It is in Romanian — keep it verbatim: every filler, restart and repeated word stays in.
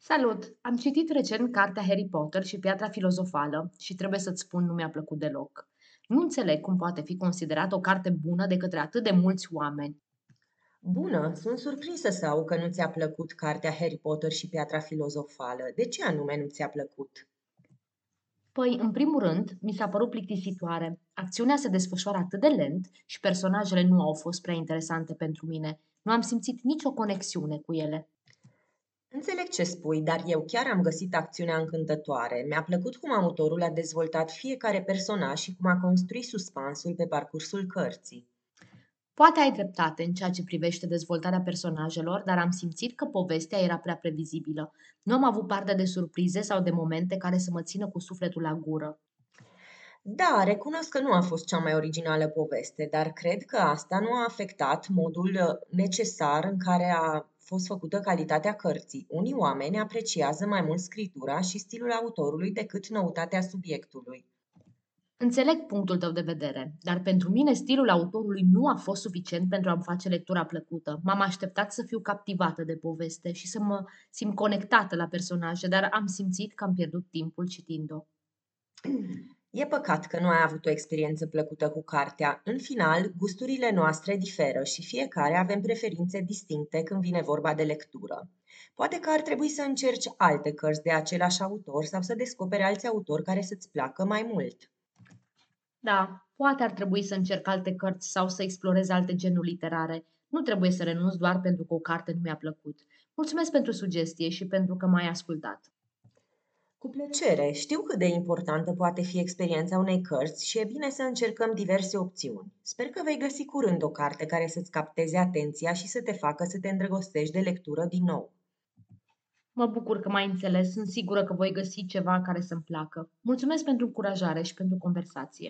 Salut! Am citit recent cartea Harry Potter și Piatra filozofală și trebuie să-ți spun, nu mi-a plăcut deloc. Nu înțeleg cum poate fi considerată o carte bună de către atât de mulți oameni. Bună, sunt surprinsă să aud că nu ți-a plăcut cartea Harry Potter și Piatra filozofală. De ce anume nu ți-a plăcut? Păi, în primul rând, mi s-a părut plictisitoare. Acțiunea se desfășoară atât de lent și personajele nu au fost prea interesante pentru mine. Nu am simțit nicio conexiune cu ele. Înțeleg ce spui, dar eu chiar am găsit acțiunea încântătoare. Mi-a plăcut cum autorul a dezvoltat fiecare personaj și cum a construit suspansul pe parcursul cărții. Poate ai dreptate în ceea ce privește dezvoltarea personajelor, dar am simțit că povestea era prea previzibilă. Nu am avut parte de surprize sau de momente care să mă țină cu sufletul la gură. Da, recunosc că nu a fost cea mai originală poveste, dar cred că asta nu a afectat modul uh, necesar în care a fost făcută calitatea cărții. Unii oameni apreciază mai mult scriptura și stilul autorului decât noutatea subiectului. Înțeleg punctul tău de vedere, dar pentru mine stilul autorului nu a fost suficient pentru a-mi face lectura plăcută. M-am așteptat să fiu captivată de poveste și să mă simt conectată la personaje, dar am simțit că am pierdut timpul citind-o. E păcat că nu ai avut o experiență plăcută cu cartea. În final, gusturile noastre diferă și fiecare avem preferințe distincte când vine vorba de lectură. Poate că ar trebui să încerci alte cărți de același autor sau să descoperi alți autori care să-ți placă mai mult. Da, poate ar trebui să încerc alte cărți sau să explorez alte genuri literare. Nu trebuie să renunț doar pentru că o carte nu mi-a plăcut. Mulțumesc pentru sugestie și pentru că m-ai ascultat. Cu plăcere, știu cât de importantă poate fi experiența unei cărți și e bine să încercăm diverse opțiuni. Sper că vei găsi curând o carte care să-ți capteze atenția și să te facă să te îndrăgostești de lectură din nou. Mă bucur că m-ai înțeles, sunt sigură că voi găsi ceva care să-mi placă. Mulțumesc pentru încurajare și pentru conversație.